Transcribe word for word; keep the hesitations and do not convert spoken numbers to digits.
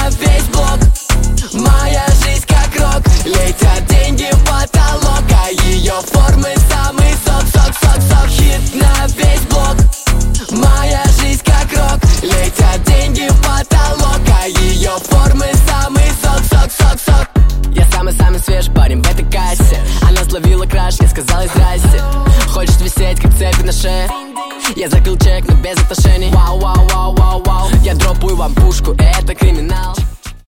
на весь блок. Моя жизнь как рок, летят деньги в потолок, а ее формы самый сок, сок, сок, сок. Хит на весь блок. Моя жизнь как рок, летят деньги в потолок, а ее формы самый сок, сок, сок, сок. Я самый-самый свежий парень в этой кассе. Она словила краш, не сказала здрасте. Хочет висеть, как цепи на шее. Я закрыл чек, но без отношений. Вау, вау, вау, вау, вау. Я дропаю вам пушку, это криминал.